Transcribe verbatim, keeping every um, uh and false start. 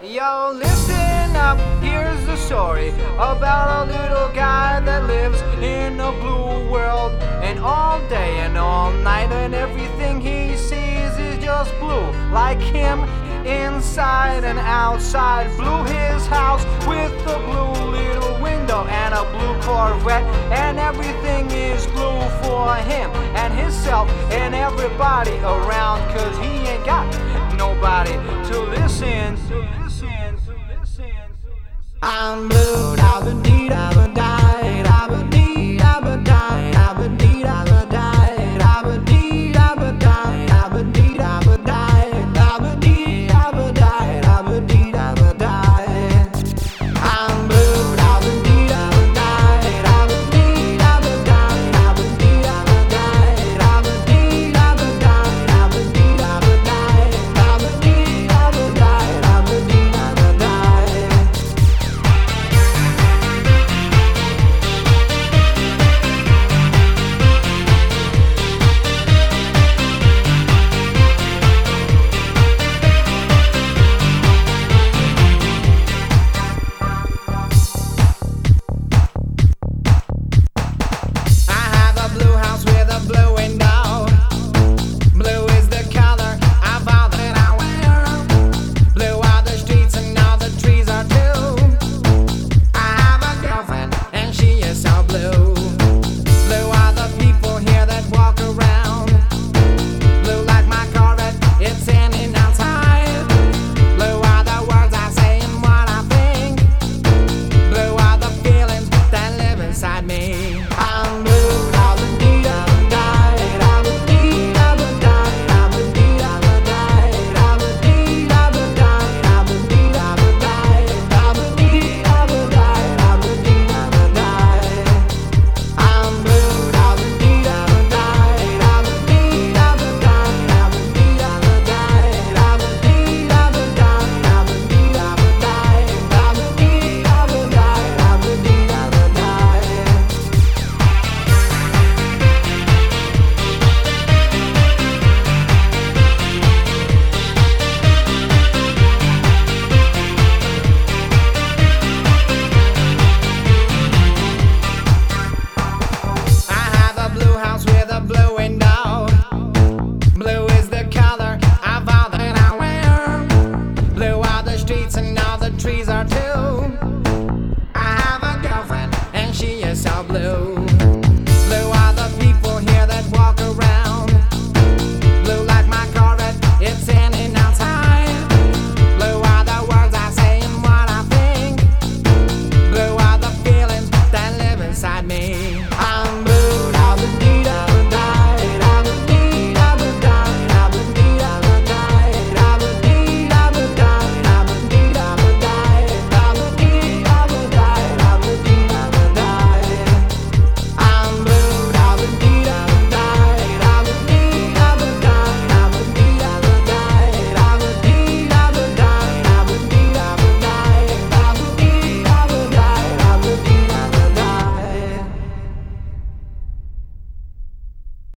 Yo, listen up, here's the story about a little guy that lives in a blue world. And all day and all night, and everything he sees is just blue. Like him, inside and outside. Blue his house with a blue little window and a blue Corvette. And everything is blue for him and himself and everybody around, 'cause he ain't got nobody to listen. To listen, to listen, to listen. I'm blue.